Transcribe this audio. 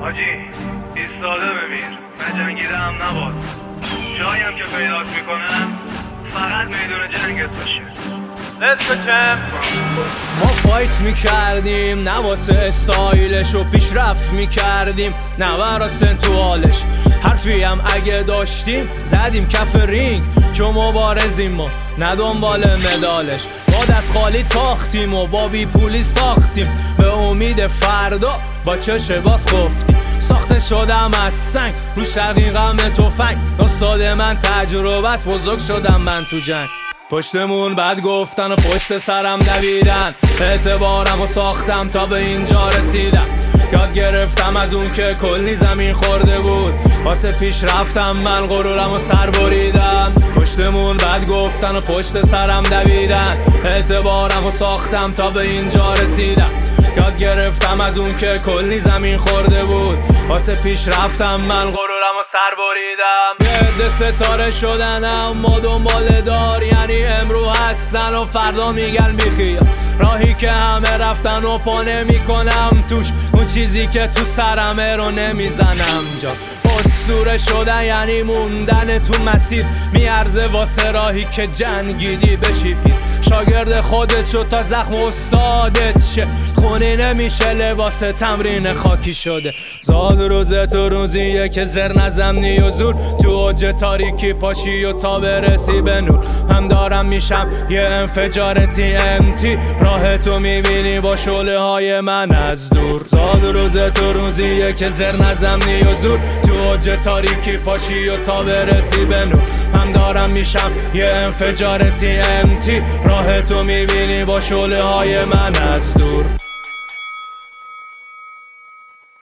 حاجی ایستاده بمیر، نجنگیدم نباد. جایم که پیدات میکنم فقط میدون جنگت باشه. ما فایت میکردیم نه واسه استایلش و پیشرفت میکردیم نه برا سنتوالش. حرفی هم اگه داشتیم زدیم کف رینگ، چون مبارزیم ما نه دنبال مدالش. ما دست خالی تاختیم و با بی پولی ساختیم، به امید فردا با چش باز خفتیم. ساخته شدم از سنگ رو شقیقم تفنگ، استاد من تجربه است، بزرگ شدم من تو جنگ. پشتمون بد گفتن و پشت سرم دویدن، اعتبارم و ساختم تا به اینجا رسیدم. یاد گرفتم از اون که کلی زمین خورده بود، واسه پیش رفتم من غرورم و سر بریدم. پشتمون بد گفتن و پشت سرم دویدن، اعتبارم و ساختم تا به اینجا رسیدم. یاد گرفتم از اون که کلی زمین خورده بود، واسه پیش رفتم من غرورم و سر بریدم. یه ستاره شدن اما دنبال دار، یعنی امرو هستن و فردا میگن بیخیال. راهی که همه رفتن و پا نمیکنم توش، اون چیزی که تو سرمه رو نمیزنم جا. اسطوره شدن یعنی موندن تو مسیر، میارزه واسه راهی که جنگیدی بشی پیر. شاگرد خودت شد تا زخم استادت شه، خونی نمیشه لباس تمرین خاکی شده. زاد روزت و روزیه که زر نزنی و زور، تو اوج تاریکی پاشی و تا برسی به نور. هم دارم میشم یه انفجار TNT، راه تو میبینی با شعله های من از دور. زاد روزت و روزیه که زر نزنی و زور، تو اوج تاریکی پاشی و تا برسی به نور. هم دارم میشم یه انفجار TNT، راه تو میبینی با شعله های من از دور.